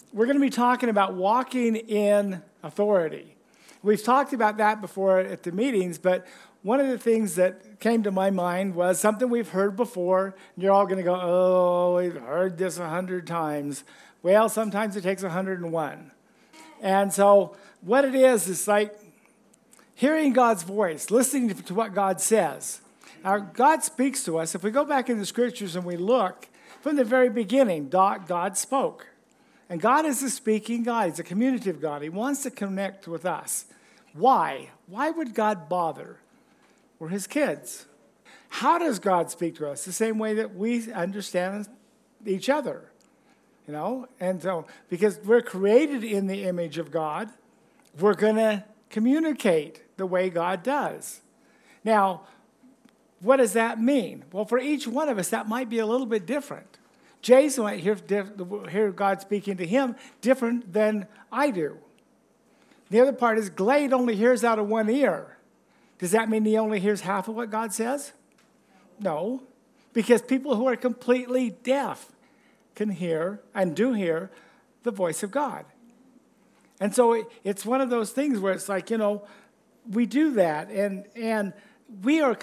we're going to be talking about walking in authority. We've talked about that before at the meetings, but one of the things that came to my mind was something we've heard before. And you're all going to go, oh, we've heard this 100 times. Well, sometimes it takes 101. And so what it is like hearing God's voice, listening to what God says. Now, God speaks to us. If we go back in the scriptures and we look, from the very beginning, God spoke. And God is a speaking God. He's a communicative God. He wants to connect with us. Why? Why would God bother? We're his kids. How does God speak to us? The same way that we understand each other. You know? And so, because we're created in the image of God, we're going to communicate the way God does. Now, what does that mean? Well, for each one of us, that might be a little bit different. Jason might hear God speaking to him different than I do. The other part is Glade only hears out of one ear. Does that mean he only hears half of what God says? No, because people who are completely deaf can hear and do hear the voice of God. And so it's one of those things where it's like, we do that, and we are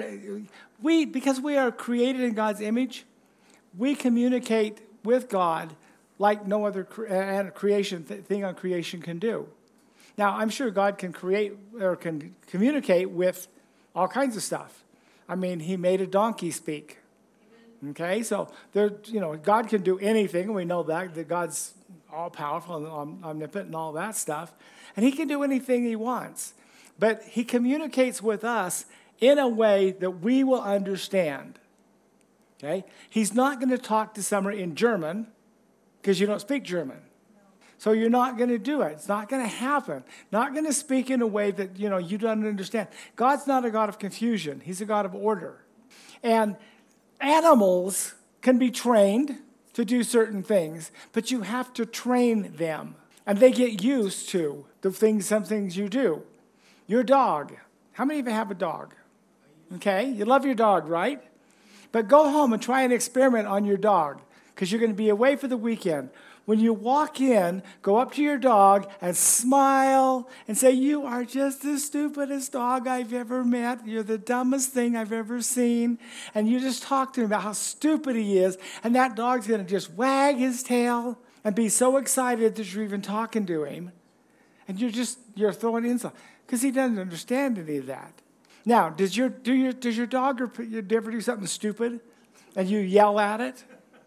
because we are created in God's image, we communicate with God like no other thing on creation can do. Now, I'm sure God can create or can communicate with all kinds of stuff. I mean, he made a donkey speak. Okay, so God can do anything, and we know that God's all-powerful and omnipotent and all that stuff. And he can do anything he wants. But he communicates with us in a way that we will understand. Okay? He's not going to talk to someone in German because you don't speak German. So you're not going to do it. It's not going to happen. Not going to speak in a way that, you don't understand. God's not a God of confusion. He's a God of order. And animals can be trained to do certain things, but you have to train them. And they get used to some things you do. Your dog. How many of you have a dog? Okay, you love your dog, right? But go home and try an experiment on your dog because you're going to be away for the weekend. When you walk in, go up to your dog and smile and say, you are just the stupidest dog I've ever met. You're the dumbest thing I've ever seen. And you just talk to him about how stupid he is. And that dog's going to just wag his tail and be so excited that you're even talking to him. And you're throwing insult because he doesn't understand any of that. Now, does your dog ever do something stupid and you yell at it?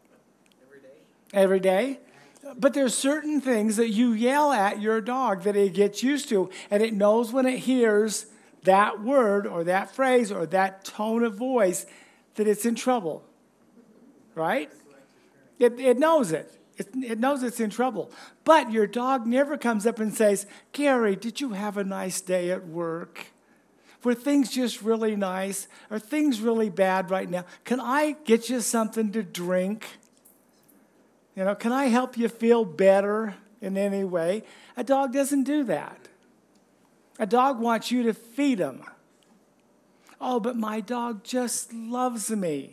Every day? But there's certain things that you yell at your dog that it gets used to, and it knows when it hears that word or that phrase or that tone of voice that it's in trouble, right? It knows it. It knows it's in trouble. But your dog never comes up and says, Gary, did you have a nice day at work? Were things just really nice? Are things really bad right now? Can I get you something to drink? Can I help you feel better in any way? A dog doesn't do that. A dog wants you to feed him. Oh, but my dog just loves me.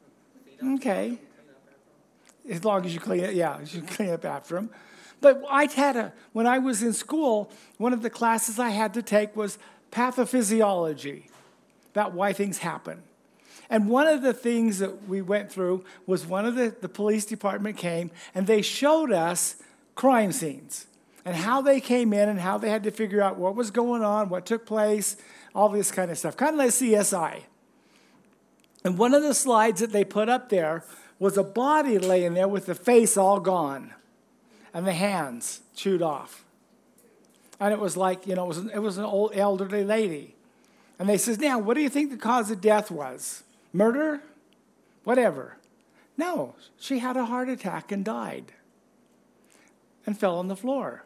Okay. As long as you clean it, you clean up after him. But when I was in school, one of the classes I had to take was pathophysiology, about why things happen. And one of the things that we went through was one of the police department came and they showed us crime scenes and how they came in and how they had to figure out what was going on, what took place, all this kind of stuff, kind of like CSI. And one of the slides that they put up there was a body laying there with the face all gone and the hands chewed off. And it was like, it was an old elderly lady. And they says, now, what do you think the cause of death was? Murder? Whatever. No, she had a heart attack and died and fell on the floor.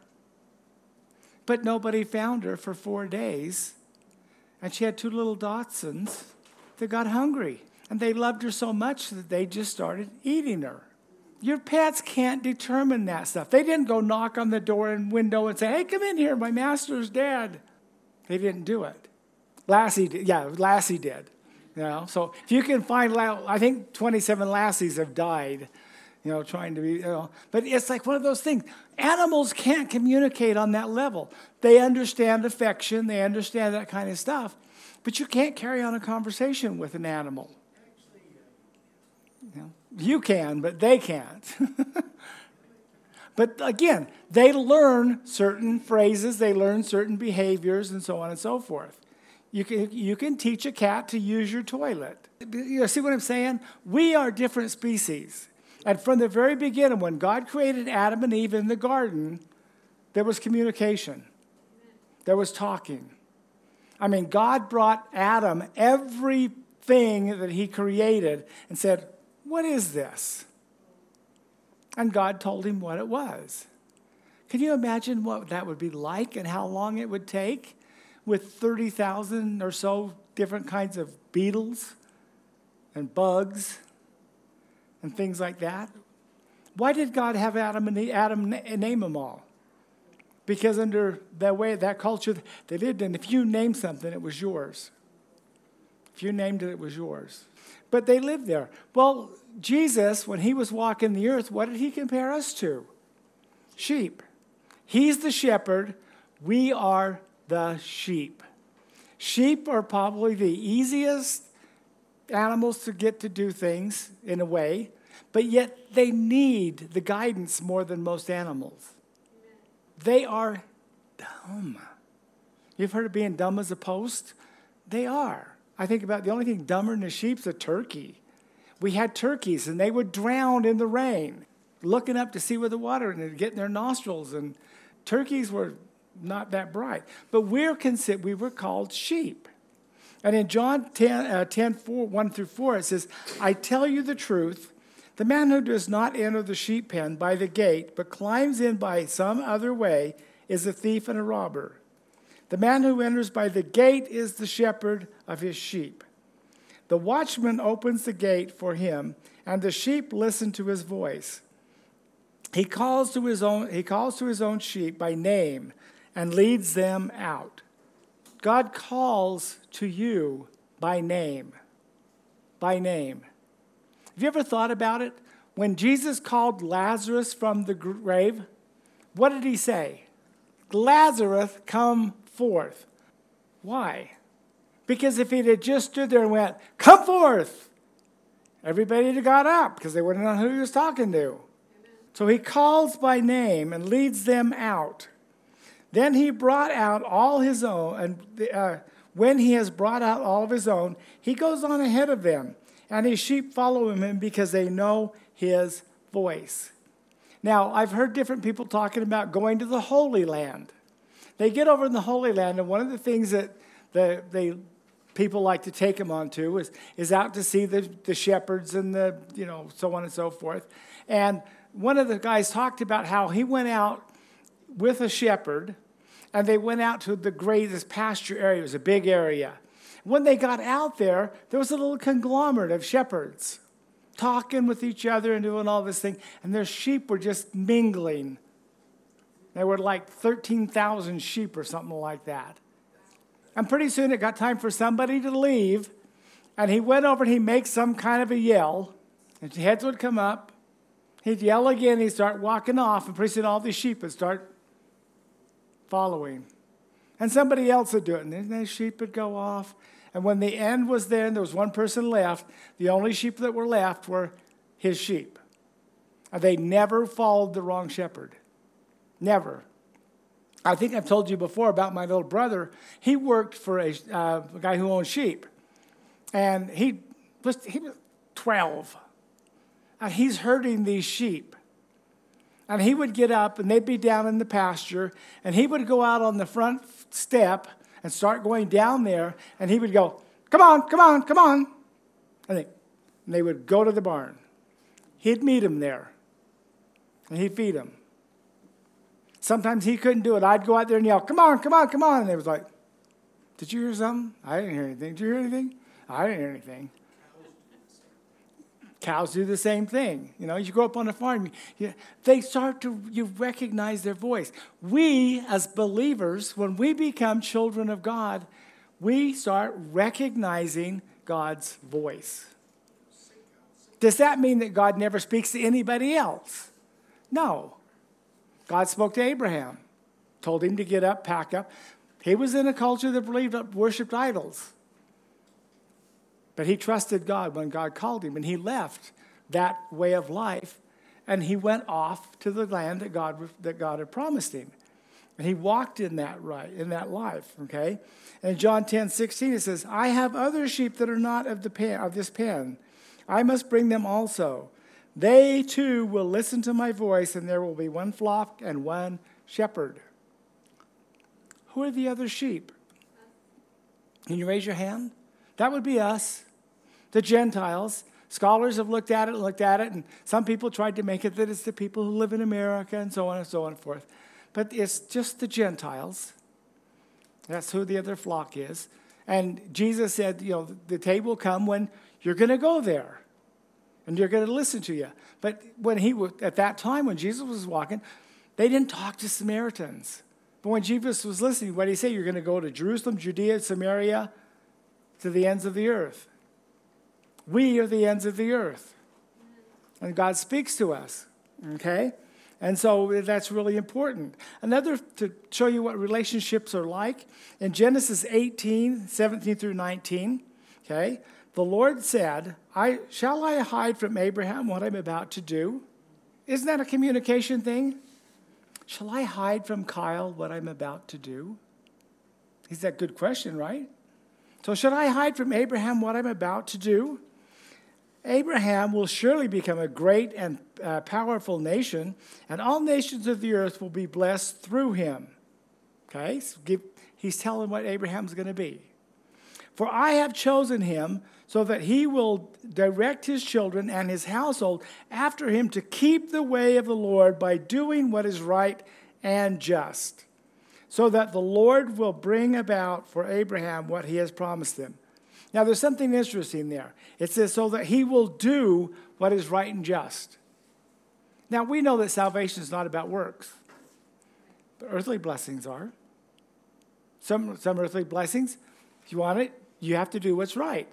But nobody found her for 4 days. And she had 2 little Dachshunds that got hungry. And they loved her so much that they just started eating her. Your pets can't determine that stuff. They didn't go knock on the door and window and say, hey, come in here, my master's dead. They didn't do it. Lassie did. So if you can find, I think 27 Lassies have died trying to be, But it's like one of those things. Animals can't communicate on that level. They understand affection. They understand that kind of stuff. But you can't carry on a conversation with an animal. You can, but they can't. But again, they learn certain phrases. They learn certain behaviors and so on and so forth. You can teach a cat to use your toilet. See what I'm saying? We are different species. And from the very beginning, when God created Adam and Eve in the garden, there was communication. There was talking. I mean, God brought Adam everything that he created and said, "What is this?" And God told him what it was. Can you imagine what that would be like and how long it would take with 30,000 or so different kinds of beetles and bugs and things like that? Why did God have Adam name them all? Because under that culture they lived in, if you named something, it was yours. If you named it, it was yours. But they lived there. Well, Jesus, when he was walking the earth, what did he compare us to? Sheep. He's the shepherd. We are the sheep. Sheep are probably the easiest animals to get to do things in a way, but yet they need the guidance more than most animals. They are dumb. You've heard of being dumb as a post? They are. I think about the only thing dumber than a sheep's a turkey. We had turkeys, and they would drown in the rain, looking up to see where the water, and they'd get in their nostrils. And turkeys were not that bright. But we were called sheep. And in John 10, 1 through 4, it says, "I tell you the truth, the man who does not enter the sheep pen by the gate, but climbs in by some other way, is a thief and a robber. The man who enters by the gate is the shepherd of his sheep. The watchman opens the gate for him, and the sheep listen to his voice. He calls to his own sheep by name and leads them out." God calls to you by name. By name. Have you ever thought about it? When Jesus called Lazarus from the grave, what did he say? "Lazarus, come forth." Why? Because if he had just stood there and went, "Come forth," everybody would have got up because they wouldn't know who he was talking to. So he calls by name and leads them out. Then he brought out all his own, and when he has brought out all of his own, he goes on ahead of them, and his sheep follow him because they know his voice. Now, I've heard different people talking about going to the Holy Land. They get over in the Holy Land, and one of the things that people like to take them onto is out to see the shepherds and the, so on and so forth. And one of the guys talked about how he went out with a shepherd, and they went out to this pasture area. It was a big area. When they got out there was a little conglomerate of shepherds talking with each other and doing all this thing, and their sheep were just mingling. There were like 13,000 sheep or something like that. And pretty soon it got time for somebody to leave, and he went over and he makes some kind of a yell, and heads would come up. He'd yell again, he'd start walking off, and pretty soon all these sheep would start following. And somebody else would do it, and then the sheep would go off. And when the end was there and there was one person left, the only sheep that were left were his sheep. And they never followed the wrong shepherd. Never. I think I've told you before about my little brother. He worked for a guy who owned sheep. And he was 12. And he's herding these sheep. And he would get up, and they'd be down in the pasture, and he would go out on the front step and start going down there, and he would go, "Come on, come on, come on." And they would go to the barn. He'd meet them there, and he'd feed them. Sometimes he couldn't do it. I'd go out there and yell, "Come on, come on, come on." And they was like, "Did you hear something?" "I didn't hear anything." "Did you hear anything?" "I didn't hear anything." Cows do the same thing. You grow up on a farm, you recognize their voice. We, as believers, when we become children of God, we start recognizing God's voice. Does that mean that God never speaks to anybody else? No. God spoke to Abraham, told him to get up, pack up. He was in a culture that worshipped idols. But he trusted God when God called him, and he left that way of life, and he went off to the land that God had promised him. And he walked in that life, okay? And in John 10:16, it says, I have other sheep that are not of this pen. I must bring them also. They too will listen to my voice, and there will be one flock and one shepherd. Who are the other sheep? Can you raise your hand? That would be us, the Gentiles. Scholars have looked at it, and some people tried to make it that it's the people who live in America and so on and so on and forth. But it's just the Gentiles. That's who the other flock is. And Jesus said, the day will come when you're going to go there, and you're going to listen to you. But at that time, when Jesus was walking, they didn't talk to Samaritans. But when Jesus was listening, what did he say? You're going to go to Jerusalem, Judea, Samaria, to the ends of the earth. We are the ends of the earth. And God speaks to us, okay? And so that's really important. Another, to show you what relationships are like, in Genesis 18:17 through 19, okay, the Lord said, shall I hide from Abraham what I'm about to do? Isn't that a communication thing? Shall I hide from Kyle what I'm about to do? Is that a good question, right? So should I hide from Abraham what I'm about to do? Abraham will surely become a great and powerful nation, and all nations of the earth will be blessed through him. Okay, so he's telling what Abraham's going to be. For I have chosen him so that he will direct his children and his household after him to keep the way of the Lord by doing what is right and just, so that the Lord will bring about for Abraham what he has promised him. Now, there's something interesting there. It says, so that he will do what is right and just. Now, we know that salvation is not about works. But earthly blessings are. Some earthly blessings, if you want it, you have to do what's right.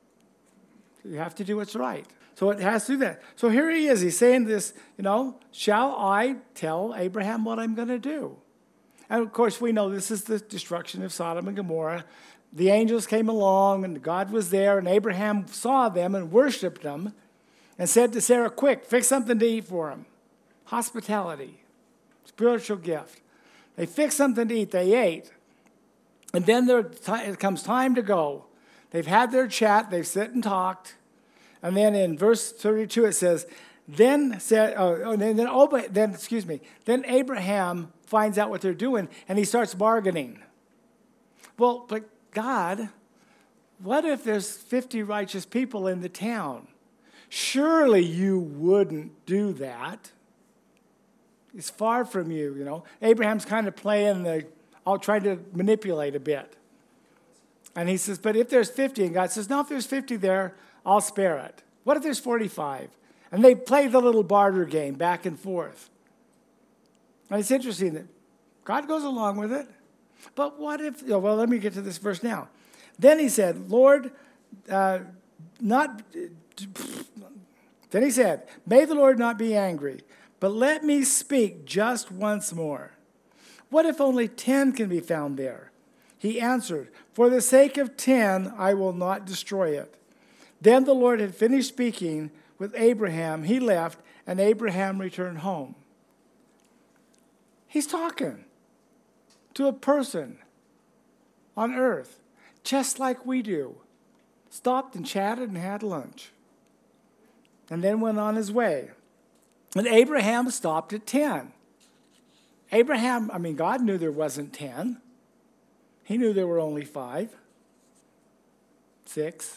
You have to do what's right. So it has to do that. So here he is. He's saying this, shall I tell Abraham what I'm going to do? And, of course, we know this is the destruction of Sodom and Gomorrah. The angels came along, and God was there, and Abraham saw them and worshiped them and said to Sarah, quick, fix something to eat for him. Hospitality, spiritual gift. They fixed something to eat. They ate. And then it comes time to go. They've had their chat. They've sit and talked. And then in verse 32 it says, then Abraham finds out what they're doing, and he starts bargaining. Well, but God, what if there's 50 righteous people in the town? Surely you wouldn't do that. It's far from you, Abraham's kind of playing I'll try to manipulate a bit. And he says, but if there's 50, and God says, no, if there's 50 there, I'll spare it. What if there's 45? And they play the little barter game back and forth. And it's interesting that God goes along with it. But what if, let me get to this verse now. Then he said, then he said, may the Lord not be angry, but let me speak just once more. What if only 10 can be found there? He answered, for the sake of 10, I will not destroy it. Then the Lord had finished speaking with Abraham. He left, and Abraham returned home. He's talking to a person on earth, just like we do. Stopped and chatted and had lunch. And then went on his way. And Abraham stopped at 10. God knew there wasn't 10. He knew there were only 5, 6.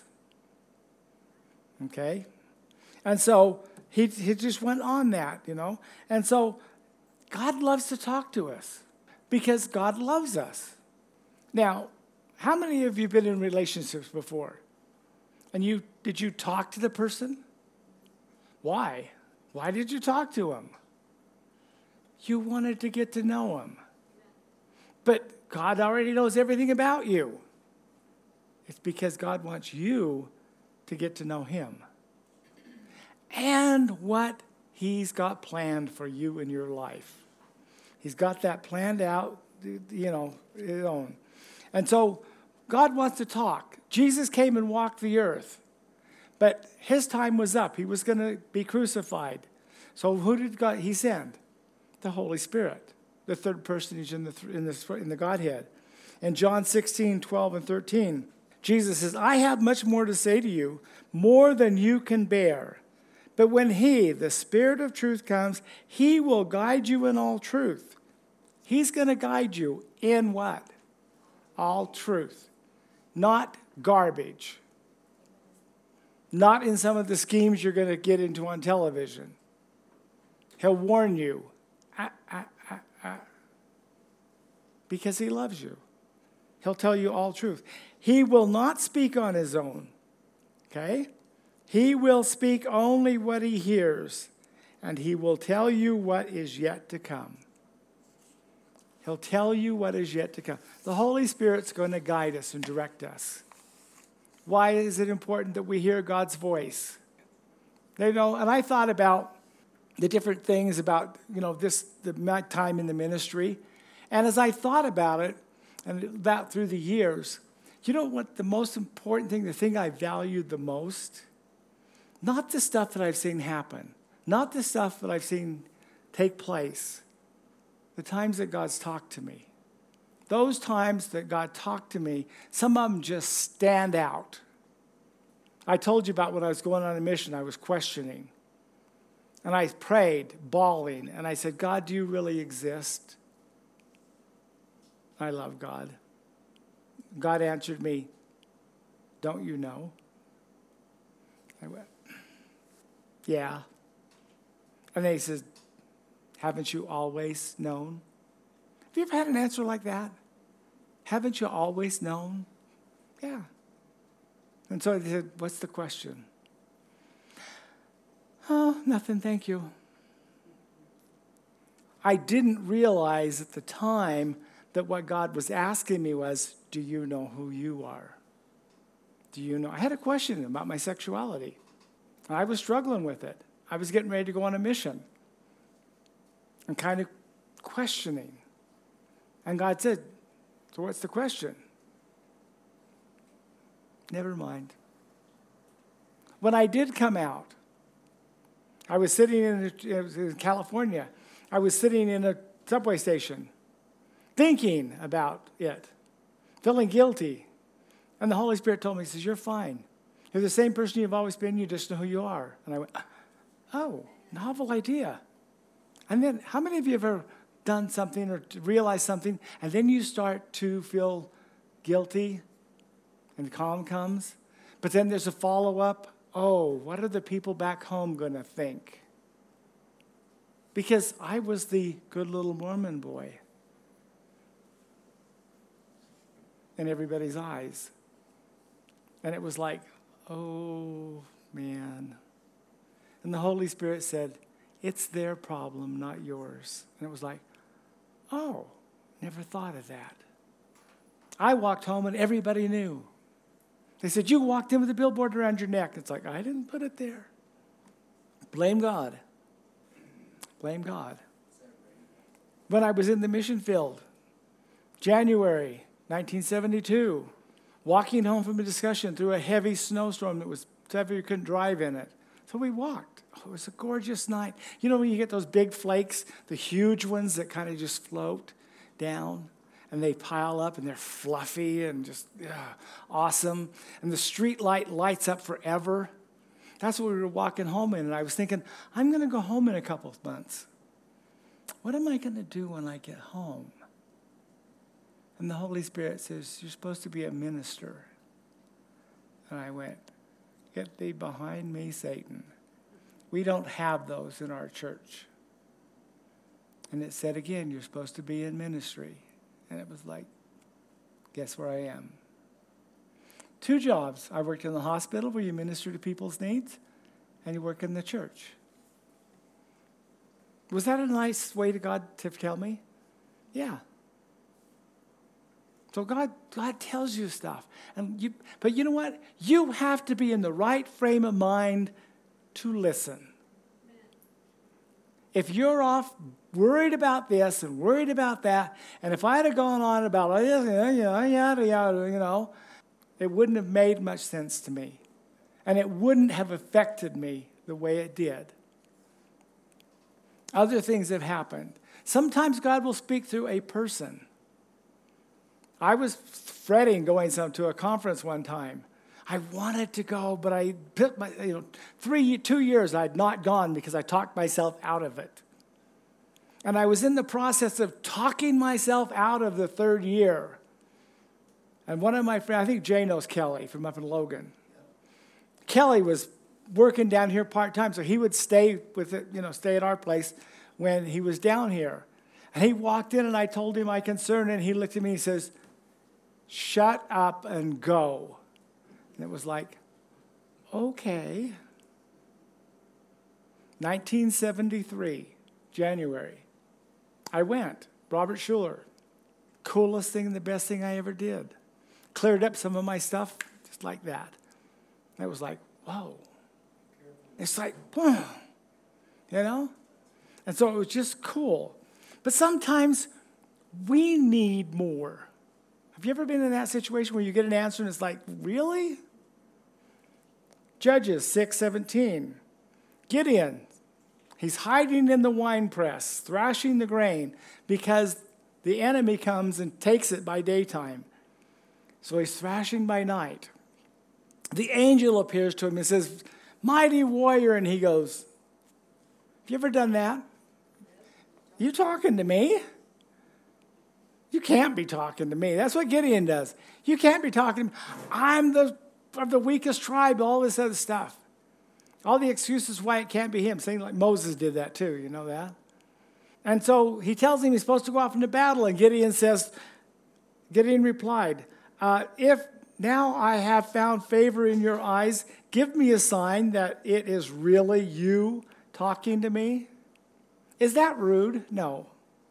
Okay? And so he just went on that, And so God loves to talk to us because God loves us. Now, how many of you have been in relationships before? And did you talk to the person? Why? Why did you talk to him? You wanted to get to know him. But God already knows everything about you. It's because God wants you to get to know him. and what He's got planned for you in your life. He's got that planned out, his own. And so God wants to talk. Jesus came and walked the earth, but his time was up. He was going to be crucified. So who did God? He sent the Holy Spirit, the third personage in the Godhead. In John 16:12 and 13, Jesus says, I have much more to say to you, more than you can bear. But when He, the Spirit of truth, comes, He will guide you in all truth. He's going to guide you in what? All truth. Not garbage. Not in some of the schemes you're going to get into on television. He'll warn you. Because He loves you. He'll tell you all truth. He will not speak on His own. Okay? He will speak only what He hears, and He will tell you what is yet to come. He'll tell you what is yet to come. The Holy Spirit's going to guide us and direct us. Why is it important that we hear God's voice? And I thought about the different things about, my time in the ministry. And as I thought about it, and about through the years, you know what the most important thing, the thing I valued the most? Not the stuff that I've seen happen. Not the stuff that I've seen take place. The times that God's talked to me. Those times that God talked to me, some of them just stand out. I told you about when I was going on a mission, I was questioning. And I prayed, bawling, and I said, God, do you really exist? I love God. God answered me, don't you know? I went, yeah. And then He says, haven't you always known? Have you ever had an answer like that? Haven't you always known? Yeah. And so they said, what's the question? Oh, nothing, thank you. I didn't realize at the time that what God was asking me was, do you know who you are? Do you know? I had a question about my sexuality. I was struggling with it. I was getting ready to go on a mission. And kind of questioning. And God said, so what's the question? Never mind. When I did come out, I was sitting in California. I was sitting in a subway station, thinking about it, feeling guilty. And the Holy Spirit told me, He says, you're fine. You're the same person you've always been. You just know who you are. And I went, oh, novel idea. And then how many of you have ever done something or realized something, and then you start to feel guilty and calm comes? But then there's a follow-up. Oh, what are the people back home going to think? Because I was the good little Mormon boy in everybody's eyes. And it was like, oh, man. And the Holy Spirit said, it's their problem, not yours. And it was like, oh, never thought of that. I walked home and everybody knew. They said, you walked in with a billboard around your neck. It's like, I didn't put it there. Blame God. Blame God. When I was in the mission field, January 1972, walking home from a discussion through a heavy snowstorm that was so heavy you couldn't drive in it. So we walked. Oh, it was a gorgeous night. You know when you get those big flakes, the huge ones that kind of just float down? And they pile up, and they're fluffy and just awesome. And the street light lights up forever. That's what we were walking home in. And I was thinking, I'm going to go home in a couple of months. What am I going to do when I get home? And the Holy Spirit says, you're supposed to be a minister. And I went, get thee behind me, Satan. We don't have those in our church. And it said again, you're supposed to be in ministry. And it was like, guess where I am? 2 jobs. I worked in the hospital where you minister to people's needs, and you work in the church. Was that a nice way to God to tell me? Yeah. So God tells you stuff. But you know what? You have to be in the right frame of mind to listen. If you're off worried about this and worried about that, and if I had gone on about yada, yada, it wouldn't have made much sense to me. And it wouldn't have affected me the way it did. Other things have happened. Sometimes God will speak through a person. I was fretting going to a conference one time. I wanted to go, but I put 2 years I'd not gone because I talked myself out of it. And I was in the process of talking myself out of the 3rd year. And one of my friends, I think Jay knows Kelly from up in Logan. Kelly was working down here part-time, so he would stay at our place when he was down here. And he walked in and I told him my concern, and he looked at me and he says, "Shut up and go." And it was like, okay. 1973, January. I went. Robert Schuller. Coolest thing and the best thing I ever did. Cleared up some of my stuff just like that. It was like, whoa. It's like, whoa. And so it was just cool. But sometimes we need more. Have you ever been in that situation where you get an answer and it's like, really? Judges 6:17. Gideon, he's hiding in the winepress, thrashing the grain, because the enemy comes and takes it by daytime. So he's thrashing by night. The angel appears to him and says, "Mighty warrior," and he goes, "Have you ever done that? You talking to me? You can't be talking to me." That's what Gideon does. You can't be talking to me. I'm of the weakest tribe, all this other stuff. All the excuses why it can't be him. Saying like Moses did that too, you know that? And so he tells him he's supposed to go off into battle, and Gideon replied, "If now I have found favor in your eyes, give me a sign that it is really you talking to me." Is that rude? No.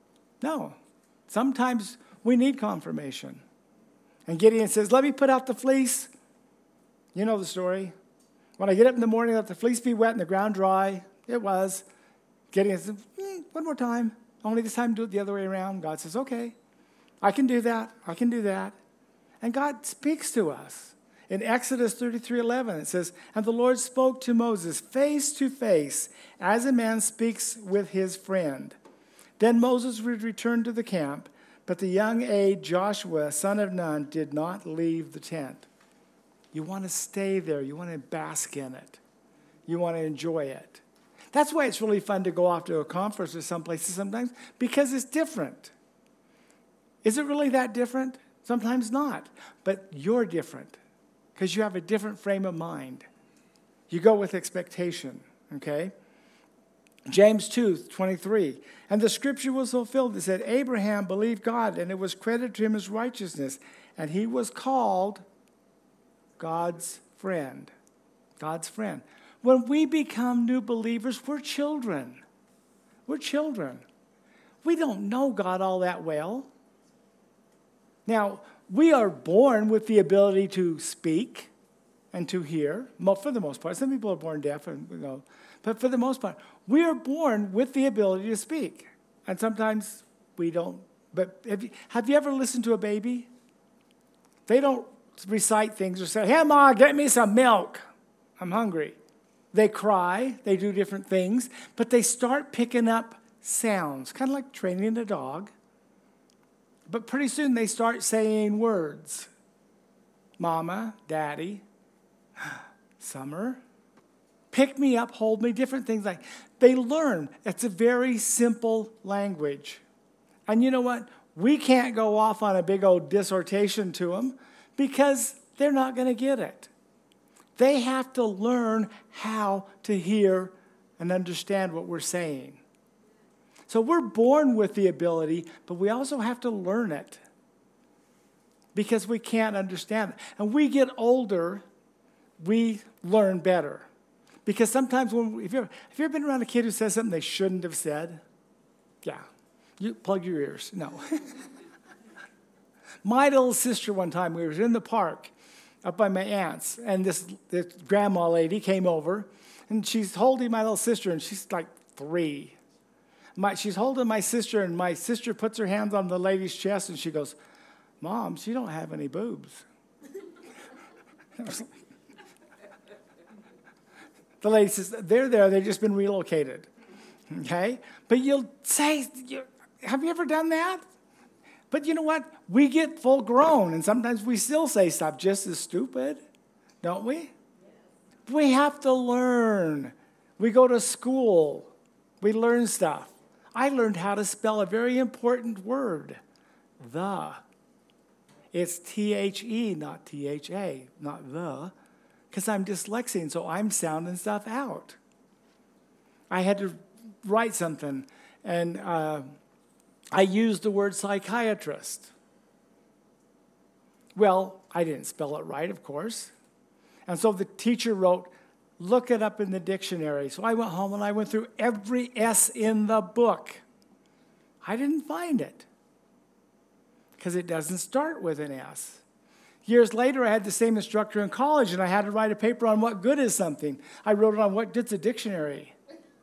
Sometimes we need confirmation. And Gideon says, "Let me put out the fleece." You know the story. When I get up in the morning, let the fleece be wet and the ground dry. It was. Gideon says, "One more time. Only this time do it the other way around." God says, "Okay, I can do that. I can do that." And God speaks to us. In Exodus 33:11, it says, "And the Lord spoke to Moses face to face, as a man speaks with his friend. Then Moses would return to the camp, but the young aide Joshua, son of Nun, did not leave the tent." You want to stay there. You want to bask in it. You want to enjoy it. That's why it's really fun to go off to a conference or some places sometimes, because it's different. Is it really that different? Sometimes not. But you're different because you have a different frame of mind. You go with expectation, okay? James 2:23. "And the scripture was fulfilled. It said, Abraham believed God, and it was credited to him as righteousness. And he was called God's friend." God's friend. When we become new believers, we're children. We're children. We don't know God all that well. Now, we are born with the ability to speak and to hear, for the most part. Some people are born deaf, but for the most part, we are born with the ability to speak. And sometimes we don't. But have you ever listened to a baby? They don't recite things or say, "Hey, Ma, get me some milk. I'm hungry." They cry, they do different things, but they start picking up sounds, kind of like training a dog. But pretty soon they start saying words. Mama, Daddy, Summer, pick me up, hold me, different things like they learn. It's a very simple language. And you know what? We can't go off on a big old dissertation to them because they're not going to get it. They have to learn how to hear and understand what we're saying. So we're born with the ability, but we also have to learn it because we can't understand it. And we get older, we learn better. Because sometimes, have you ever been around a kid who says something they shouldn't have said? Yeah. You plug your ears. No. My little sister one time, we were in the park up by my aunt's, and this grandma lady came over, And she's holding my little sister, and she's like 3. She's holding my sister, and my sister puts her hands on the lady's chest, and she goes, Mom, she don't have any boobs. The lady says, they're there, they've just been relocated. Okay? But you'll say, have you ever done that? But you know what? We get full grown, and sometimes we still say stuff just as stupid, don't we? We have to learn. We go to school. We learn stuff. I learned how to spell a very important word, the. It's T-H-E, not T-H-A, not the, because I'm dyslexic, so I'm sounding stuff out. I had to write something, and I used the word psychiatrist. Well, I didn't spell it right, of course. And so the teacher wrote, look it up in the dictionary. So I went home and I went through every S in the book. I didn't find it because it doesn't start with an S. Years later, I had the same instructor in college, and I had to write a paper on what good is something. I wrote it on what good's a dictionary.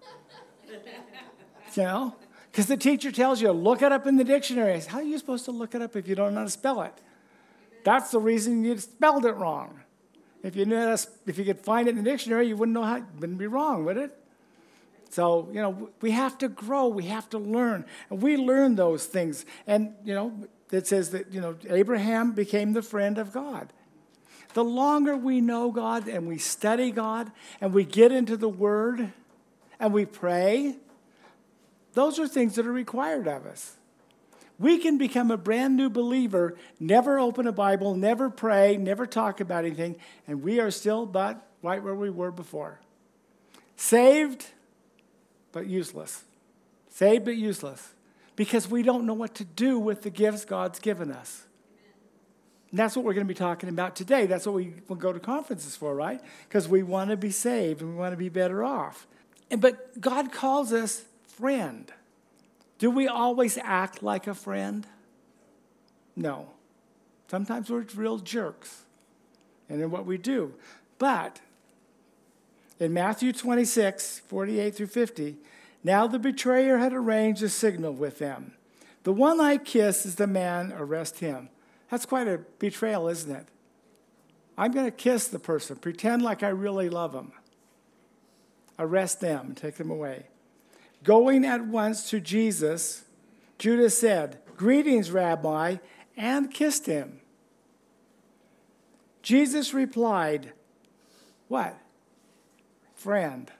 You know? Because the teacher tells you, look it up in the dictionary. I said, how are you supposed to look it up if you don't know how to spell it? That's the reason you spelled it wrong. If you could find it in the dictionary, you wouldn't know how, it wouldn't be wrong, would it? So, you know, we have to grow. We have to learn. And we learn those things. And, you know, it says that, you know, Abraham became the friend of God. The longer we know God and we study God and we get into the Word and we pray, those are things that are required of us. We can become a brand new believer, never open a Bible, never pray, never talk about anything, and we are still but right where we were before. Saved, but useless. Saved, but useless. Because we don't know what to do with the gifts God's given us. And that's what we're going to be talking about today. That's what we will go to conferences for, right? Because we want to be saved and we want to be better off. But God calls us friend. Do we always act like a friend? No. Sometimes we're real jerks in what we do. But in Matthew 26, 48 through 50, now the betrayer had arranged a signal with them. The one I kiss is the man, arrest him. That's quite a betrayal, isn't it? I'm going to kiss the person, pretend like I really love them. Arrest them and take them away. Going at once to Jesus, Judas said, "Greetings, Rabbi," and kissed him. Jesus replied, what? Friend.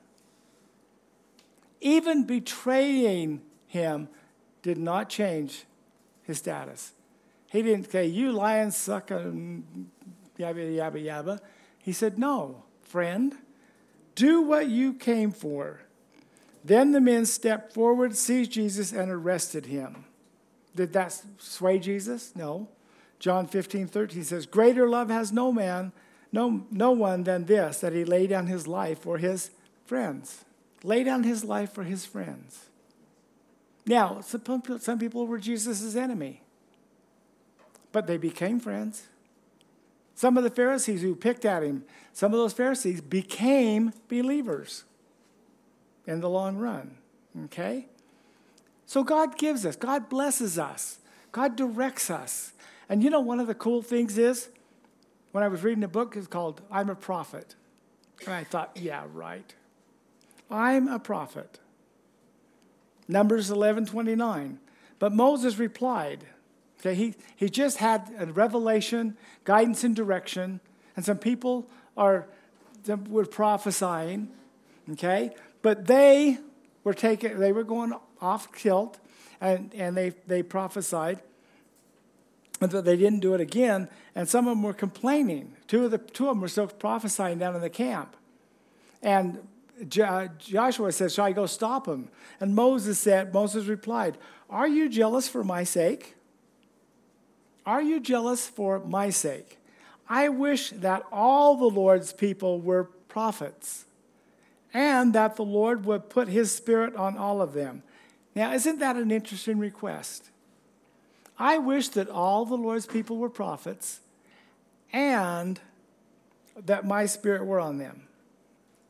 Even betraying him did not change his status. He didn't say, you lying sucker, yabba, yabba, yabba. He said, no, friend, do what you came for. Then the men stepped forward, seized Jesus, and arrested him. Did that sway Jesus? No. John 15:13 says, greater love has no one than this, that he lay down his life for his friends. Lay down his life for his friends. Now, some people were Jesus' enemy, but they became friends. Some of the Pharisees who picked at him, some of those Pharisees became believers in the long run, okay? So God gives us, God blesses us, God directs us. And you know, one of the cool things is, when I was reading a book, it's called I'm a Prophet. And I thought, yeah, right. I'm a prophet. Numbers 11:29. But Moses replied, okay, he just had a revelation, guidance and direction, and some people were prophesying, okay? But they were going off kilt, and they prophesied, but they didn't do it again, and some of them were complaining. Two of them were still prophesying down in the camp. And Joshua says, shall I go stop him? And Moses replied, are you jealous for my sake? Are you jealous for my sake? I wish that all the Lord's people were prophets, and that the Lord would put his spirit on all of them. Now, isn't that an interesting request? I wish that all the Lord's people were prophets, and that my spirit were on them.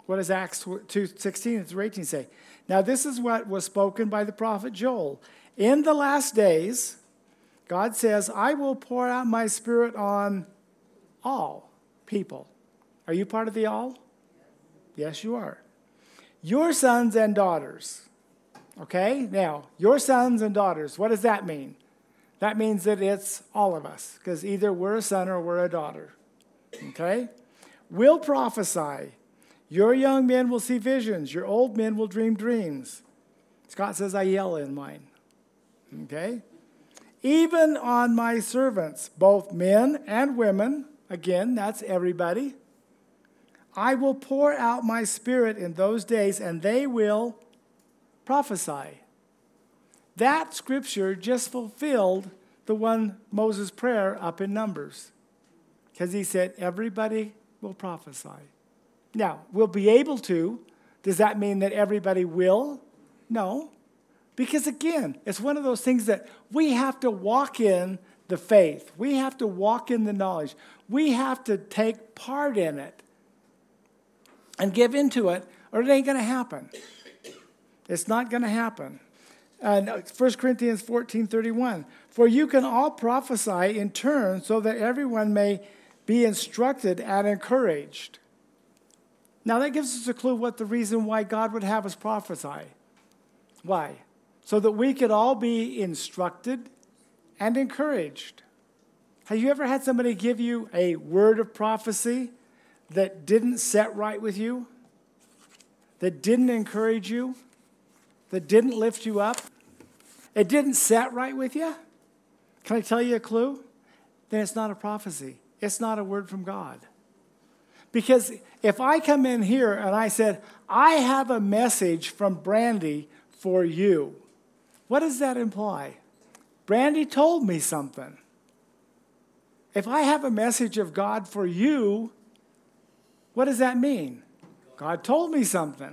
What does Acts 2:16 through 18 say? Now this is what was spoken by the prophet Joel. In the last days, God says, I will pour out my Spirit on all people. Are you part of the all? Yes, you are. Your sons and daughters. Okay? Now, your sons and daughters, what does that mean? That means that it's all of us, because either we're a son or we're a daughter. Okay? Will prophesy. Your young men will see visions. Your old men will dream dreams. Scott says, I yell in mine. Okay? Even on my servants, both men and women, again, that's everybody, I will pour out my Spirit in those days, and they will prophesy. That scripture just fulfilled the one Moses' prayer up in Numbers, because he said, everybody will prophesy. Now, we'll be able to. Does that mean that everybody will? No. Because again, it's one of those things that we have to walk in the faith. We have to walk in the knowledge. We have to take part in it and give into it, or it ain't going to happen. It's not going to happen. 1 Corinthians 14:31, for you can all prophesy in turn so that everyone may be instructed and encouraged. Now that gives us a clue what the reason why God would have us prophesy. Why? So that we could all be instructed and encouraged. Have you ever had somebody give you a word of prophecy that didn't set right with you? That didn't encourage you? That didn't lift you up? It didn't set right with you? Can I tell you a clue? Then it's not a prophecy. It's not a word from God. Because if I come in here and I said, I have a message from Brandy for you, what does that imply? Brandy told me something. If I have a message of God for you, what does that mean? God told me something.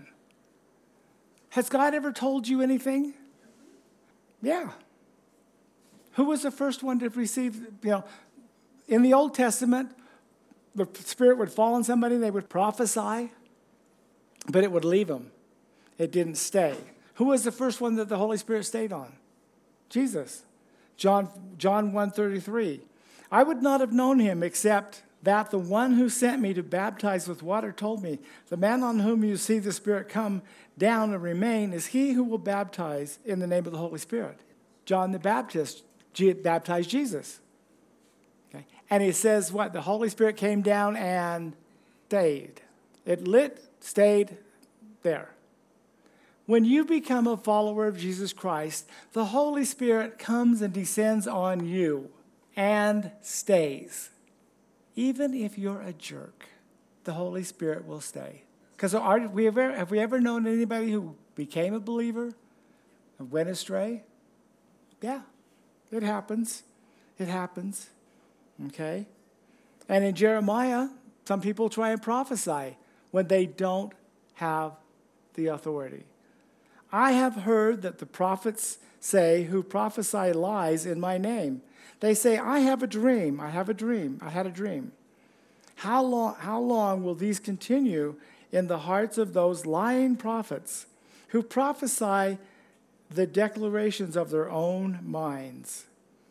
Has God ever told you anything? Yeah. Who was the first one to receive, in the Old Testament, the Spirit would fall on somebody, and they would prophesy, but it would leave them. It didn't stay. Who was the first one that the Holy Spirit stayed on? Jesus. John 1:33. I would not have known him except that the one who sent me to baptize with water told me, the man on whom you see the Spirit come down and remain is he who will baptize in the name of the Holy Spirit. John the Baptist baptized Jesus. Okay. And he says what? The Holy Spirit came down and stayed. It stayed there. When you become a follower of Jesus Christ, the Holy Spirit comes and descends on you and stays. Even if you're a jerk, the Holy Spirit will stay. Because have we ever known anybody who became a believer and went astray? Yeah, it happens. It happens. Okay? And in Jeremiah, some people try and prophesy when they don't have the authority. I have heard that the prophets say who prophesy lies in my name. They say, I have a dream. I had a dream. How long will these continue in the hearts of those lying prophets who prophesy the declarations of their own minds?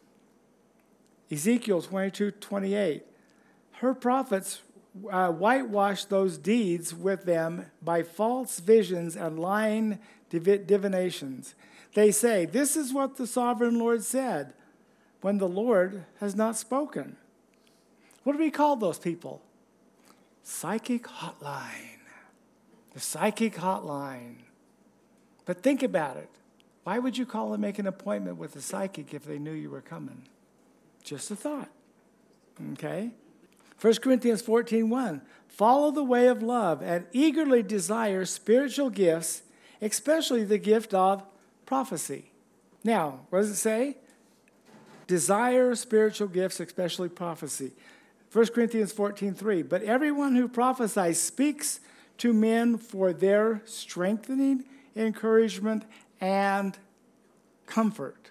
Ezekiel 22:28. Her prophets whitewash those deeds with them by false visions and lying divinations. They say, this is what the sovereign Lord said, when the Lord has not spoken. What do we call those people? Psychic hotline. The psychic hotline. But think about it. Why would you call and make an appointment with a psychic if they knew you were coming? Just a thought. Okay? 1 Corinthians 14:1. Follow the way of love and eagerly desire spiritual gifts, especially the gift of prophecy. Now, what does it say? Desire spiritual gifts, especially prophecy. 1 Corinthians 14:3. But everyone who prophesies speaks to men for their strengthening, encouragement, and comfort.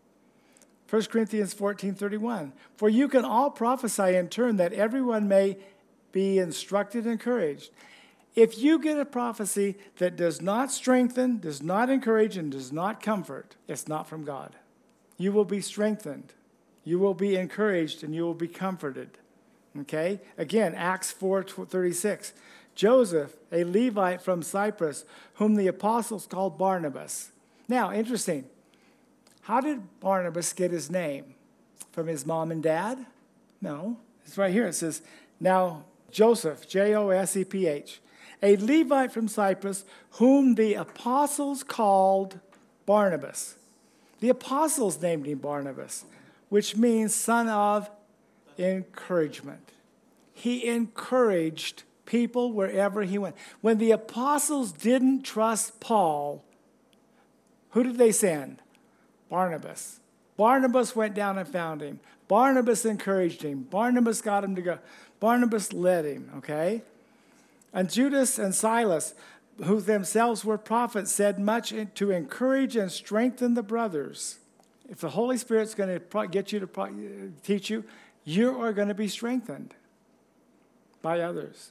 1 Corinthians 14:31. For you can all prophesy in turn that everyone may be instructed and encouraged. If you get a prophecy that does not strengthen, does not encourage, and does not comfort, it's not from God. You will be strengthened. You will be encouraged, and you will be comforted. Okay? Again, Acts 4:36. Joseph, a Levite from Cyprus, whom the apostles called Barnabas. Now, interesting. How did Barnabas get his name? From his mom and dad? No. It's right here. It says, now Joseph, Joseph, a Levite from Cyprus, whom the apostles called Barnabas. The apostles named him Barnabas, which means son of encouragement. He encouraged people wherever he went. When the apostles didn't trust Paul, who did they send? Barnabas. Barnabas went down and found him. Barnabas encouraged him. Barnabas got him to go. Barnabas led him, okay? And Judas and Silas, who themselves were prophets, said much to encourage and strengthen the brothers. If the Holy Spirit's going to get you to teach you, you are going to be strengthened by others.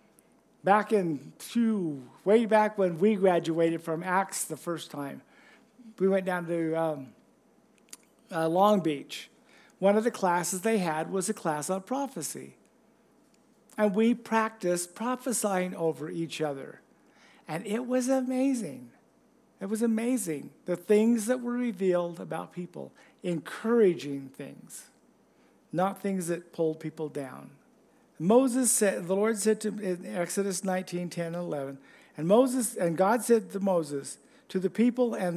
Way back when we graduated from Acts the first time, we went down to Long Beach. One of the classes they had was a class on prophecy. And we practiced prophesying over each other. And it was amazing. It was amazing, the things that were revealed about people, encouraging things, not things that pulled people down. Moses said, the Lord said to in Exodus 19, 10, and 11, and God said to Moses, to the people and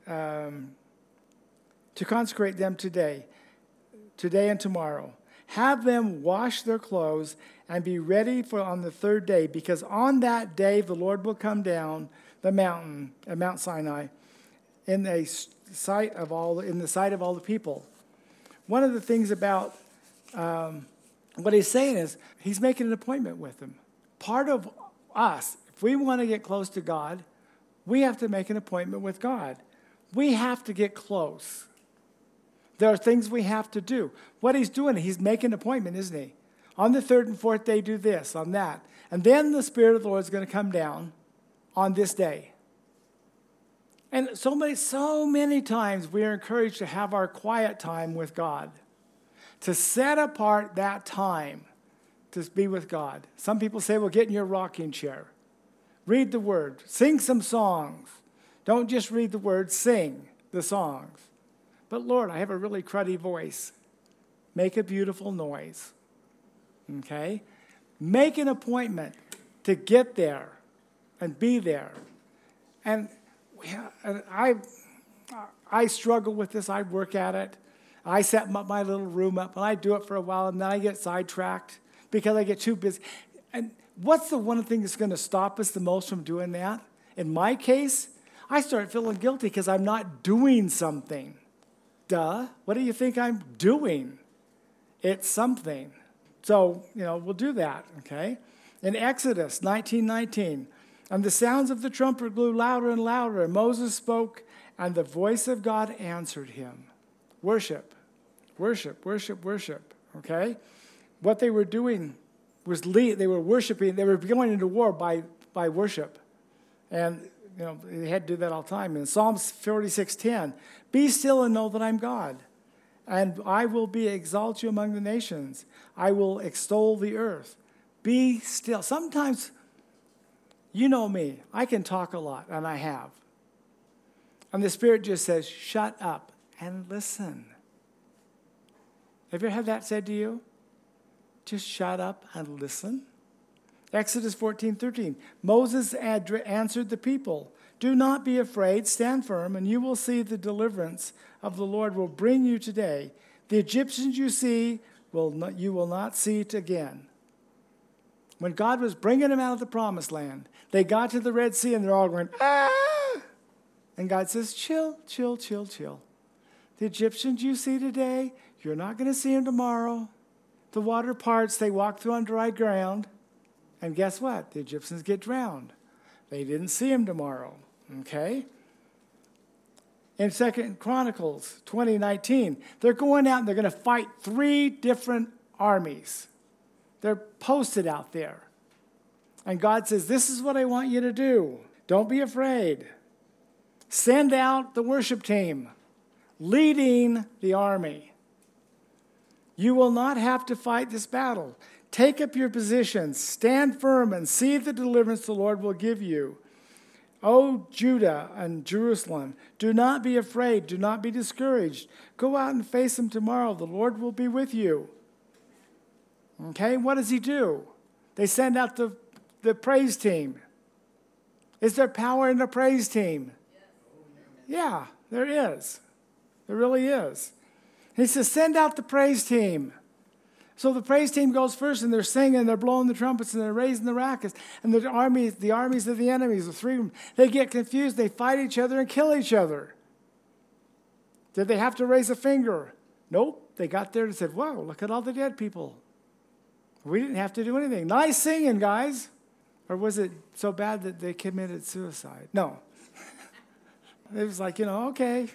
to consecrate them today and tomorrow. Have them wash their clothes and be ready for on the third day, because on that day the Lord will come down the mountain at Mount Sinai in the sight of all the people. One of the things about what he's saying is he's making an appointment with them. Part of us, if we want to get close to God, we have to make an appointment with God. We have to get close. There are things we have to do. What he's doing, he's making an appointment, isn't he? On the third and fourth day, do this, on that. And then the Spirit of the Lord is going to come down on this day. And so many times we are encouraged to have our quiet time with God, to set apart that time to be with God. Some people say, well, get in your rocking chair. Read the Word. Sing some songs. Don't just read the Word, sing the songs. But Lord, I have a really cruddy voice. Make a beautiful noise. Okay? Make an appointment to get there and be there. And I struggle with this. I work at it. I set my little room up, and I do it for a while, and then I get sidetracked because I get too busy. And what's the one thing that's going to stop us the most from doing that? In my case, I start feeling guilty because I'm not doing something. Duh. What do you think I'm doing? It's something. So, we'll do that, okay? In Exodus 19:19, and the sounds of the trumpet grew louder and louder, and Moses spoke, and the voice of God answered him. Worship, worship, worship, worship, okay? What they were doing was they were worshiping. They were going into war by worship. And, they had to do that all the time. In Psalms 46:10, be still and know that I'm God, and I will exalt you among the nations. I will extol the earth. Be still. Sometimes, you know me, I can talk a lot, and I have. And the Spirit just says, shut up and listen. Have you ever had that said to you? Just shut up and listen. Exodus 14:13, Moses answered the people, do not be afraid, stand firm, and you will see the deliverance of the Lord will bring you today. The Egyptians you see, you will not see it again. When God was bringing them out of the promised land, they got to the Red Sea, and they're all going, ah! And God says, chill, chill, chill, chill. The Egyptians you see today, you're not going to see them tomorrow. The water parts, they walk through on dry ground. And guess what? The Egyptians get drowned. They didn't see him tomorrow, okay? In 2 Chronicles 20:19, they're going out and they're going to fight 3 different armies. They're posted out there. And God says, this is what I want you to do. Don't be afraid. Send out the worship team, leading the army. You will not have to fight this battle. Take up your positions, stand firm, and see the deliverance the Lord will give you. O Judah and Jerusalem, do not be afraid, do not be discouraged. Go out and face him tomorrow. The Lord will be with you. Okay, what does he do? They send out the praise team. Is there power in the praise team? Yeah, there is. There really is. He says, send out the praise team. So the praise team goes first, and they're singing, they're blowing the trumpets, and they're raising the rackets. And the armies of the enemies, the three of them, they get confused. They fight each other and kill each other. Did they have to raise a finger? Nope. They got there and said, whoa, look at all the dead people. We didn't have to do anything. Nice singing, guys. Or was it so bad that they committed suicide? No. It was like, okay.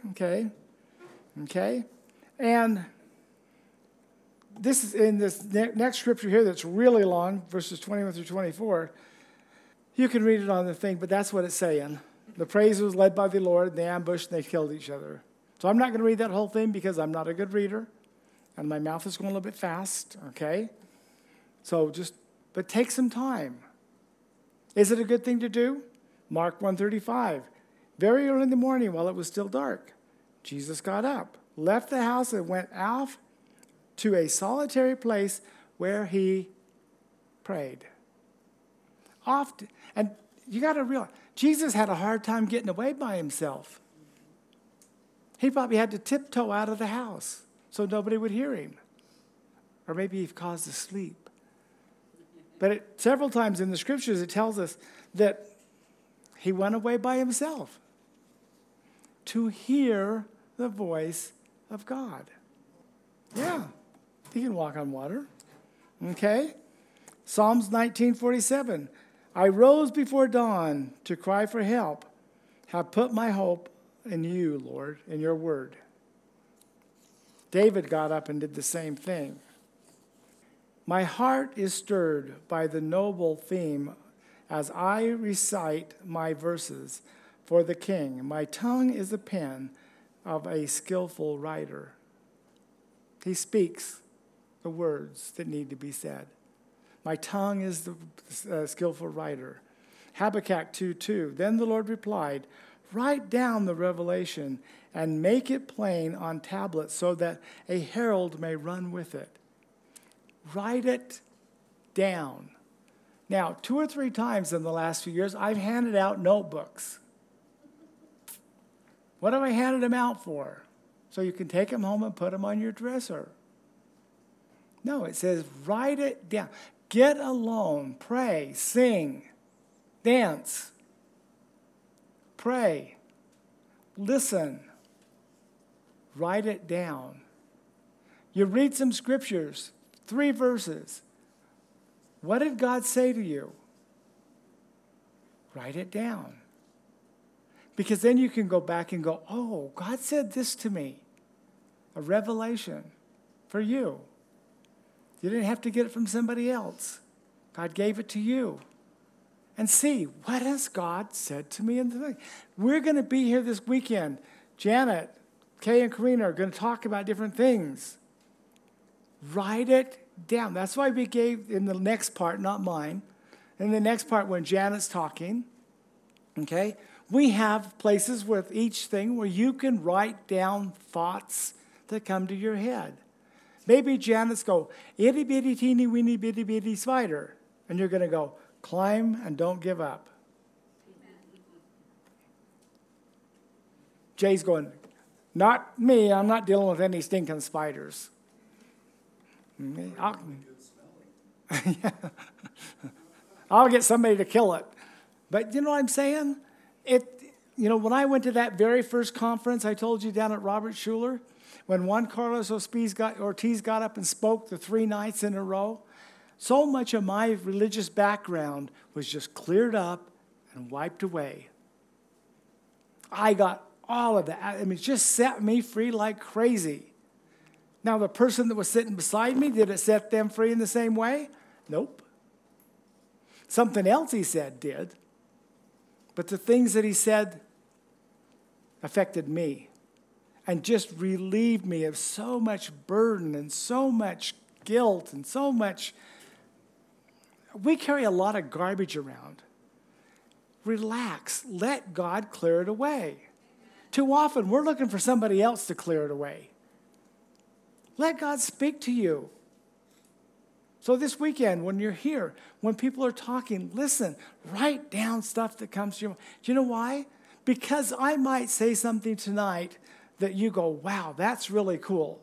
And this is in this next scripture here that's really long, verses 21 through 24. You can read it on the thing, but that's what it's saying. The praise was led by the Lord, they ambushed, and they killed each other. So I'm not going to read that whole thing because I'm not a good reader, and my mouth is going a little bit fast, okay? But take some time. Is it a good thing to do? Mark 1:35. Very early in the morning while it was still dark, Jesus got up, left the house, and went out to a solitary place where he prayed. Often, and you got to realize, Jesus had a hard time getting away by himself. He probably had to tiptoe out of the house so nobody would hear him. Or maybe he caused us sleep. But several times in the scriptures, it tells us that he went away by himself to hear the voice of God. Yeah, he can walk on water. Okay? Psalms 19:47. I rose before dawn to cry for help. Have put my hope in you, Lord, in your word. David got up and did the same thing. My heart is stirred by the noble theme as I recite my verses for the king. My tongue is the pen of a skillful writer. He speaks the words that need to be said. My tongue is the skillful writer. Habakkuk 2:2. Then the Lord replied, write down the revelation and make it plain on tablets so that a herald may run with it. Write it down. Now, 2 or 3 times in the last few years, I've handed out notebooks. What have I handed them out for? So you can take them home and put them on your dresser. No, it says write it down. Get alone, pray, sing, dance, pray, listen, write it down. You read some scriptures, 3 verses. What did God say to you? Write it down. Because then you can go back and go, oh, God said this to me. A revelation for you. You didn't have to get it from somebody else. God gave it to you. And see, what has God said to me in the thing? We're going to be here this weekend. Janet, Kay, and Karina are going to talk about different things. Write it down. That's why we gave in the next part, not mine. In the next part when Janet's talking, okay, we have places with each thing where you can write down thoughts that come to your head. Maybe Janet's go, itty bitty teeny weeny bitty bitty spider. And you're going to go, climb and don't give up. Jay's going, not me, I'm not dealing with any stinking spiders. I'll get somebody to kill it. But you know what I'm saying? When I went to that very first conference I told you down at Robert Schuller, when Juan Carlos Ortiz got up and spoke the 3 nights in a row, so much of my religious background was just cleared up and wiped away. I got all of that. I mean, it just set me free like crazy. Now, the person that was sitting beside me, did it set them free in the same way? Nope. Something else he said did. But the things that he said affected me and just relieved me of so much burden and so much guilt and so much. We carry a lot of garbage around. Relax. Let God clear it away. Too often, we're looking for somebody else to clear it away. Let God speak to you. So this weekend, when you're here, when people are talking, listen, write down stuff that comes to your mind. Do you know why? Because I might say something tonight that you go, wow, that's really cool.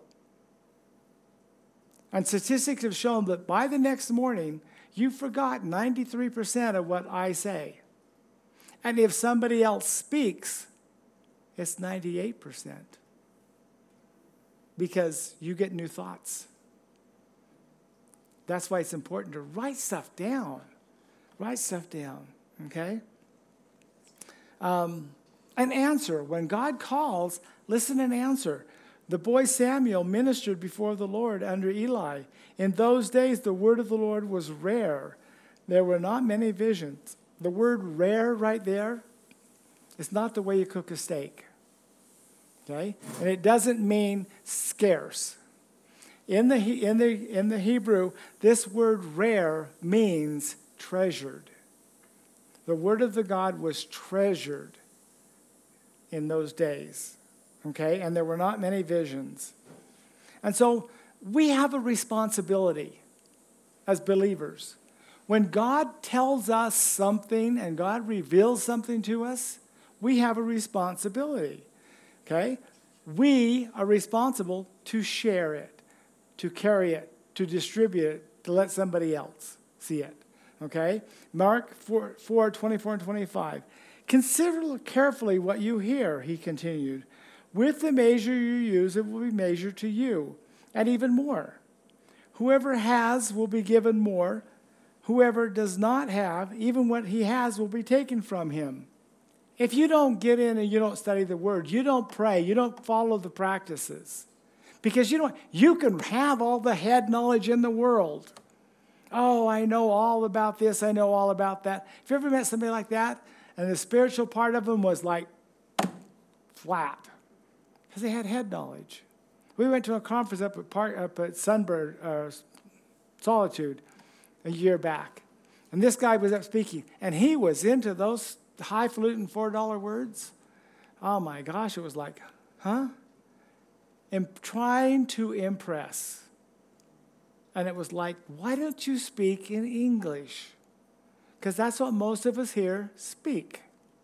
And statistics have shown that by the next morning, you forgot 93% of what I say. And if somebody else speaks, it's 98%. Because you get new thoughts. That's why it's important to write stuff down. Write stuff down, okay? An answer. When God calls, listen and answer. The boy Samuel ministered before the Lord under Eli. In those days, the word of the Lord was rare. There were not many visions. The word rare right there is not the way you cook a steak. Okay? And it doesn't mean scarce. In the Hebrew, this word rare means treasured. The word of the God was treasured in those days. Okay? And there were not many visions. And so we have a responsibility as believers. When God tells us something and God reveals something to us, we have a responsibility. Okay? We are responsible to share it, to carry it, to distribute it, to let somebody else see it. Okay? Mark 4, 24 and 25. Consider carefully what you hear, he continued. With the measure you use, it will be measured to you, and even more. Whoever has will be given more. Whoever does not have, even what he has will be taken from him. If you don't get in and you don't study the word, you don't pray, you don't follow the practices. Because you can have all the head knowledge in the world. Oh, I know all about this, I know all about that. Have you ever met somebody like that? And the spiritual part of them was like flat. Because they had head knowledge. We went to a conference up at Sunbird, Solitude, a year back. And this guy was up speaking. And he was into those highfalutin $4 words. Oh my gosh, it was like, huh? And trying to impress. And it was like, why don't you speak in English? Because that's what most of us here speak.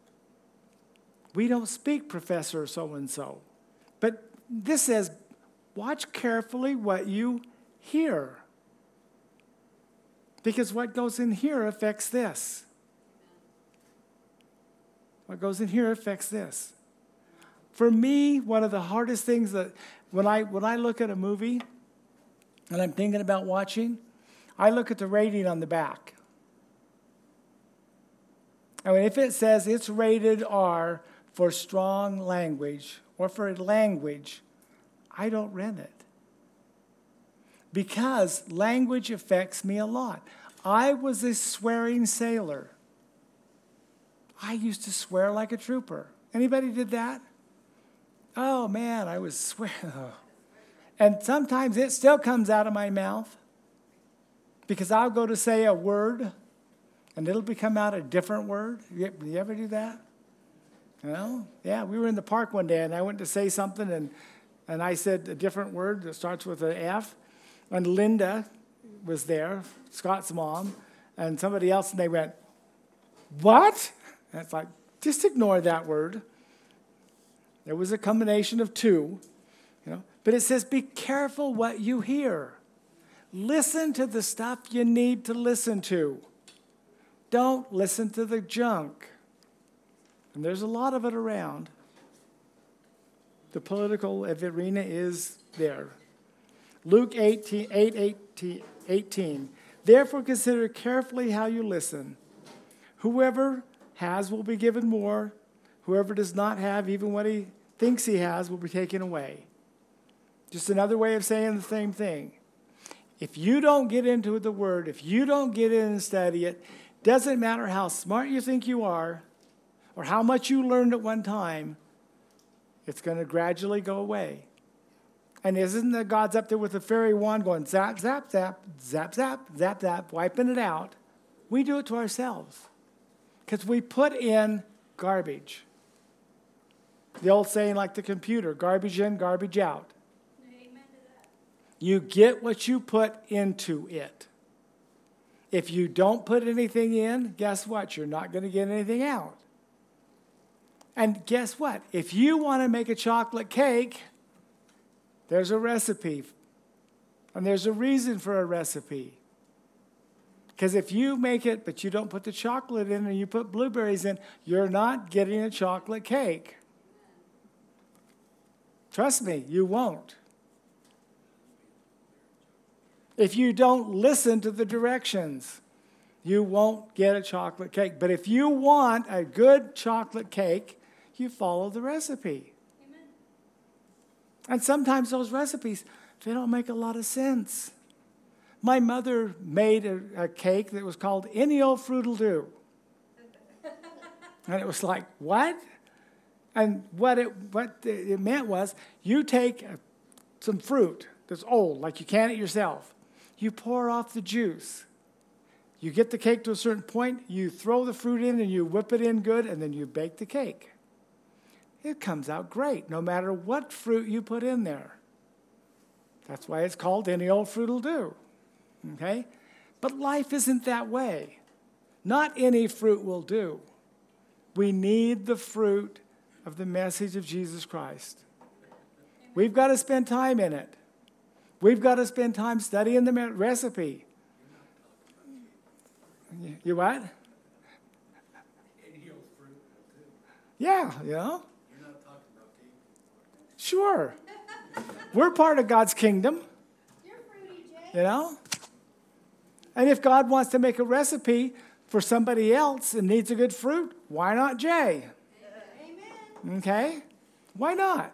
We don't speak Professor so-and-so. But this says, watch carefully what you hear. Because what goes in here affects this. What goes in here affects this. For me, one of the hardest things that when I look at a movie and I'm thinking about watching, I look at the rating on the back. I mean, if it says it's rated R for strong language or for language, I don't rent it. Because language affects me a lot. I was a swearing sailor. I used to swear like a trooper. Anybody did that? Oh, man, I was swearing. Oh. And sometimes it still comes out of my mouth because I'll go to say a word and it'll become out a different word. You ever do that? Well, yeah, we were in the park one day and I went to say something and I said a different word that starts with an F. And Linda was there, Scott's mom, and somebody else, and they went, what? And it's like, just ignore that word. There was a combination of two, But it says, be careful what you hear. Listen to the stuff you need to listen to. Don't listen to the junk. And there's a lot of it around. The political arena is there. Luke 18. Therefore consider carefully how you listen. Whoever has will be given more. Whoever does not have, even what he thinks he has, will be taken away. Just another way of saying the same thing. If you don't get into the Word, if you don't get in and study it, Doesn't matter how smart you think you are or how much you learned at one time, it's going to gradually go away. And isn't that God's up there with a fairy wand going zap, zap, zap, zap, zap, zap, zap, wiping it out? We do it to ourselves because we put in garbage. The old saying like the computer, garbage in, garbage out. Amen to that. You get what you put into it. If you don't put anything in, guess what? You're not going to get anything out. And guess what? If you want to make a chocolate cake, there's a recipe. And there's a reason for a recipe. Because if you make it, but you don't put the chocolate in and you put blueberries in, you're not getting a chocolate cake. Trust me, you won't. If you don't listen to the directions, you won't get a chocolate cake. But if you want a good chocolate cake, you follow the recipe. Amen. And sometimes those recipes, they don't make a lot of sense. My mother made a cake that was called Any Old Fruit'll Do. And it was like, what? And what it meant was, you take some fruit that's old, like you can it yourself. You pour off the juice. You get the cake to a certain point, you throw the fruit in and you whip it in good, and then you bake the cake. It comes out great, no matter what fruit you put in there. That's why it's called Any Old Fruit'll Do. Okay? But life isn't that way. Not any fruit will do. We need the fruit of the message of Jesus Christ. We've got to spend time in it. We've got to spend time studying the recipe. You what? Yeah, you know. Sure. We're part of God's kingdom. You're fruity, Jay. You know? And if God wants to make a recipe for somebody else and needs a good fruit, why not Jay? Amen. Okay? Why not?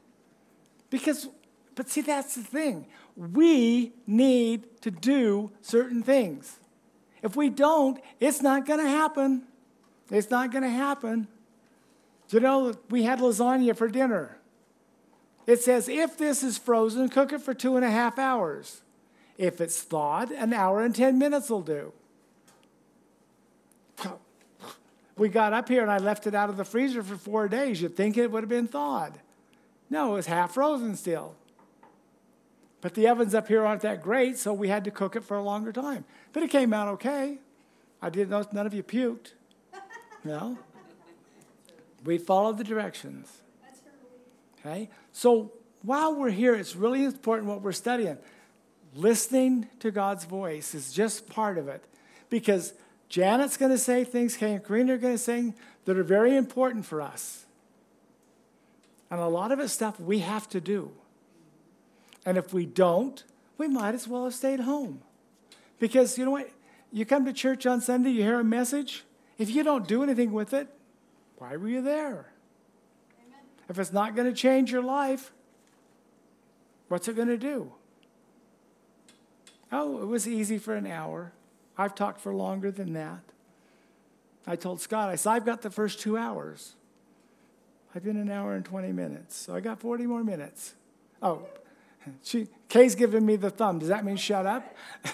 But see, that's the thing. We need to do certain things. If we don't, it's not going to happen. It's not going to happen. You know, we had lasagna for dinner. It says, if this is frozen, cook it for 2.5 hours. If it's thawed, 1 hour and 10 minutes will do. We got up here and I left it out of the freezer for 4 days. You'd think it would have been thawed. No, it was half frozen still. But the ovens up here aren't that great, so we had to cook it for a longer time. But it came out okay. I didn't know none of you puked. No? We followed the directions. Okay? So while we're here, it's really important what we're studying. Listening to God's voice is just part of it. Because Janet's going to say things, Kay and Karina are going to say that are very important for us. And a lot of it's stuff we have to do. And if we don't, we might as well have stayed home. Because you know what? You come to church on Sunday, you hear a message. If you don't do anything with it, why were you there? Amen. If it's not going to change your life, what's it going to do? Oh, it was easy for 1 hour. I've talked for longer than that. I told Scott, I said, I've got the first 2 hours. I've been 1 hour and 20 minutes, so I got 40 more minutes. Oh, Kay's giving me the thumb. Does that mean shut up?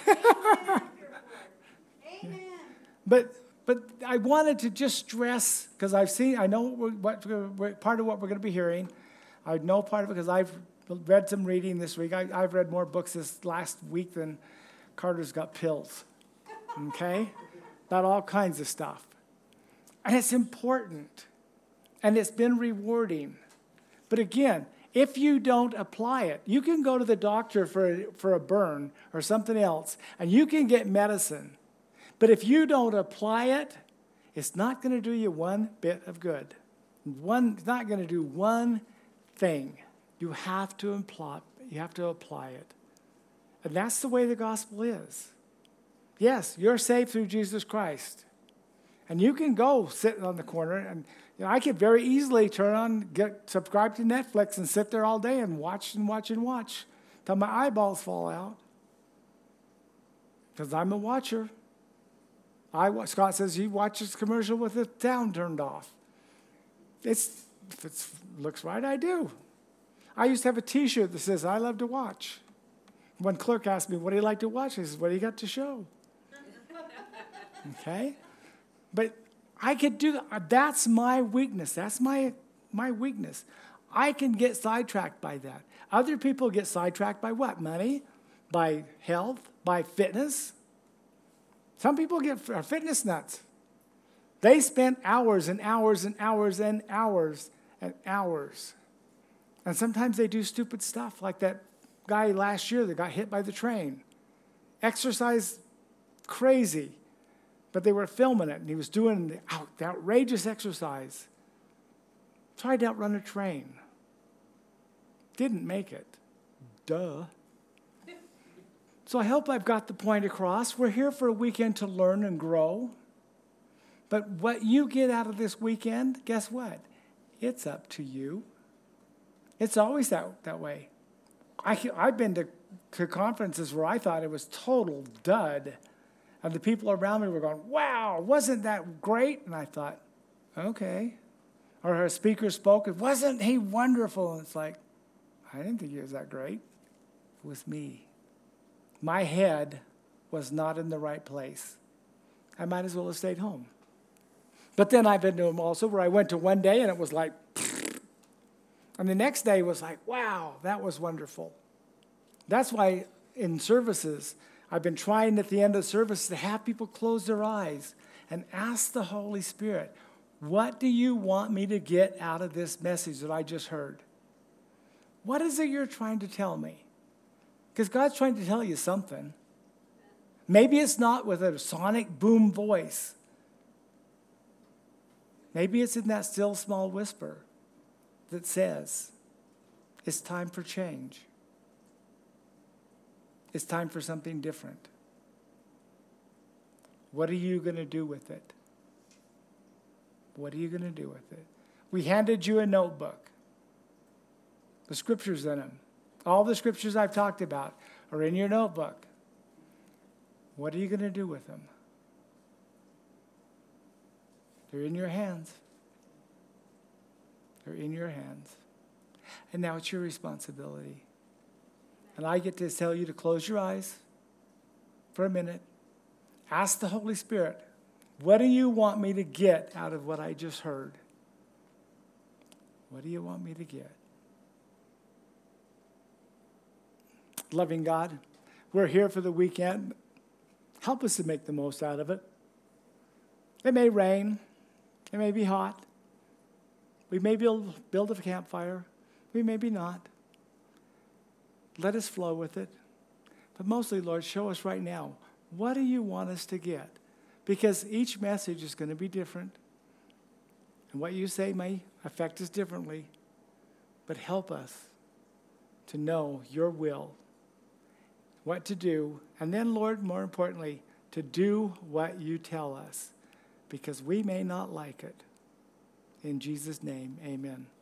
Amen. But I wanted to just stress, because I know what part of what we're going to be hearing. I know part of it because I've read some reading this week. I've read more books this last week than Carter's got pills. Okay? About all kinds of stuff. And it's important. And it's been rewarding. But again, if you don't apply it, you can go to the doctor for a burn or something else, and you can get medicine. But if you don't apply it, it's not going to do you one bit of good. It's not going to do one thing. You have to apply it. And that's the way the gospel is. Yes, you're saved through Jesus Christ. And you can go sit on the corner, and I could very easily subscribe to Netflix and sit there all day and watch till my eyeballs fall out. Because I'm a watcher. Scott says he watches commercial with the sound turned off. If it looks right, I do. I used to have a T-shirt that says, I love to watch. One clerk asked me, what do you like to watch? I said, what do you got to show? Okay? But I could do that. That's my weakness. That's my weakness. I can get sidetracked by that. Other people get sidetracked by what? Money? By health? By fitness? Some people are fitness nuts. They spend hours and hours and hours and hours and hours. And sometimes they do stupid stuff like that guy last year that got hit by the train. Exercise crazy. But they were filming it, and he was doing the outrageous exercise. Tried to outrun a train. Didn't make it. Duh. So I hope I've got the point across. We're here for a weekend to learn and grow. But what you get out of this weekend, guess what? It's up to you. It's always that way. I've been to conferences where I thought it was total dud. And the people around me were going, wow, wasn't that great? And I thought, okay. Or a speaker spoke, wasn't he wonderful? And it's like, I didn't think he was that great. It was me. My head was not in the right place. I might as well have stayed home. But then I've been to them also where I went to one day and it was like, and the next day was like, wow, that was wonderful. That's why in services, I've been trying at the end of the service to have people close their eyes and ask the Holy Spirit, what do you want me to get out of this message that I just heard? What is it you're trying to tell me? Because God's trying to tell you something. Maybe it's not with a sonic boom voice. Maybe it's in that still small whisper that says, it's time for change. It's time for something different. What are you going to do with it? What are you going to do with it? We handed you a notebook. The scriptures in them. All the scriptures I've talked about are in your notebook. What are you going to do with them? They're in your hands. They're in your hands. And now it's your responsibility. And I get to tell you to close your eyes for a minute. Ask the Holy Spirit, what do you want me to get out of what I just heard? What do you want me to get? Loving God, we're here for the weekend. Help us to make the most out of it. It may rain. It may be hot. We may build a campfire. We may be not. Let us flow with it. But mostly, Lord, show us right now, what do you want us to get? Because each message is going to be different. And what you say may affect us differently. But help us to know your will, what to do, and then, Lord, more importantly, to do what you tell us, because we may not like it. In Jesus' name, amen.